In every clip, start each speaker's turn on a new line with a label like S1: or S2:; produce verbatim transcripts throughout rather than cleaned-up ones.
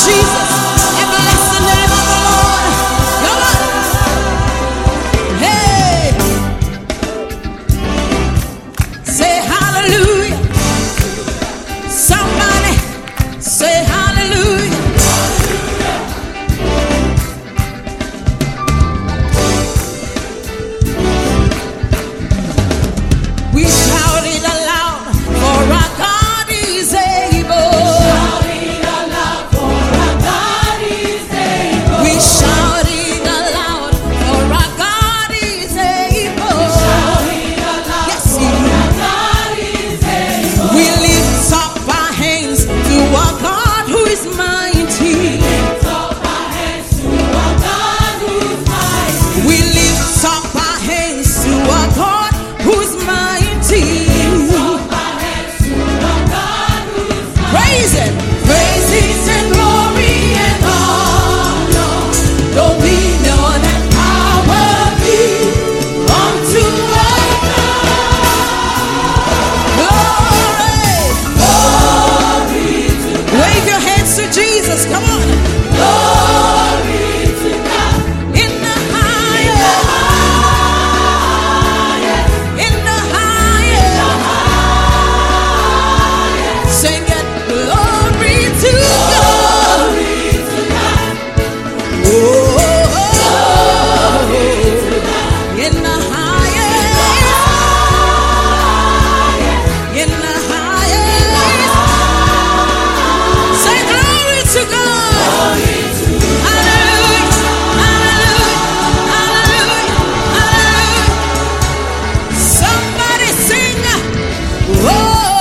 S1: Jesus and bless the name of the Lord. Come on. Hey. Say hallelujah. Somebody say hallelujah. We shout it aloud for our God is able.
S2: Shout it aloud for our God is able.
S1: We shout it aloud for our God is able.
S2: Shout it aloud
S1: Yes,
S2: for
S1: He is.
S2: our God is able.
S1: We lift up our hands to our God who is mighty.
S2: Lift up our hands to our God who is mighty.
S1: We lift up our hands to our God who is mighty.
S2: Lift up our hands to our God who is mighty.
S1: Praise Him.
S2: Praises and glory and honor, dominion and power be unto our
S1: Glory.
S2: glory to
S1: Wave your hands to Jesus. Come on.
S2: glory to God
S1: In the highest. In the highest. Sing it. Glory to God.
S2: glory to God
S1: Oh, in the highest. In the highest. Say glory to God. Hallelujah. Hallelujah. Hallelujah. Hallelujah. Somebody sing. Whoa.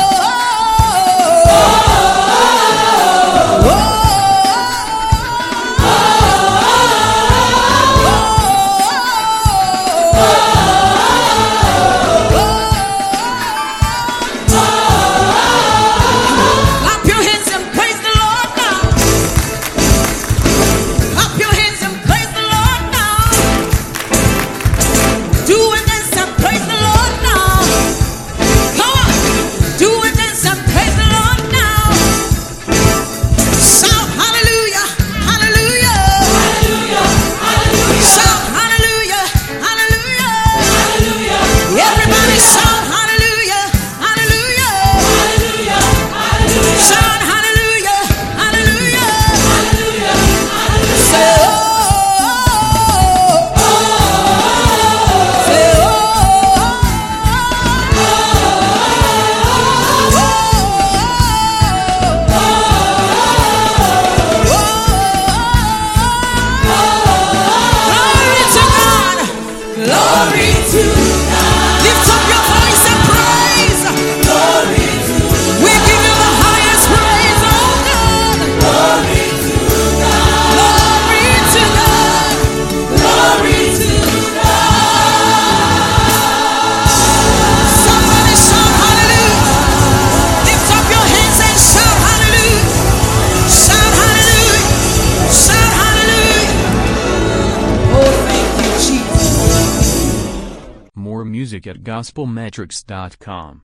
S1: Clap your hands and praise the Lord now. Clap your hands and praise the Lord now. Do a dance and praise the Lord now. Come on. Do a dance and praise the Lord now. Shout hallelujah. Hallelujah. Shout hallelujah. Hallelujah. Everybody shout hallelujah. Hallelujah. Shout hallelujah. Hallelujah. Say oh. Say Glory to God.
S2: glory to God
S1: Lift up your voice and praise.
S2: glory to
S1: We give you the highest praise, oh God.
S2: glory to God
S1: Glory to God.
S2: glory to
S1: Somebody shout hallelujah. Lift up your hands and shout hallelujah. Shout hallelujah. Shout hallelujah. Oh, thank you, Jesus.
S3: More music at gospel metrics dot com.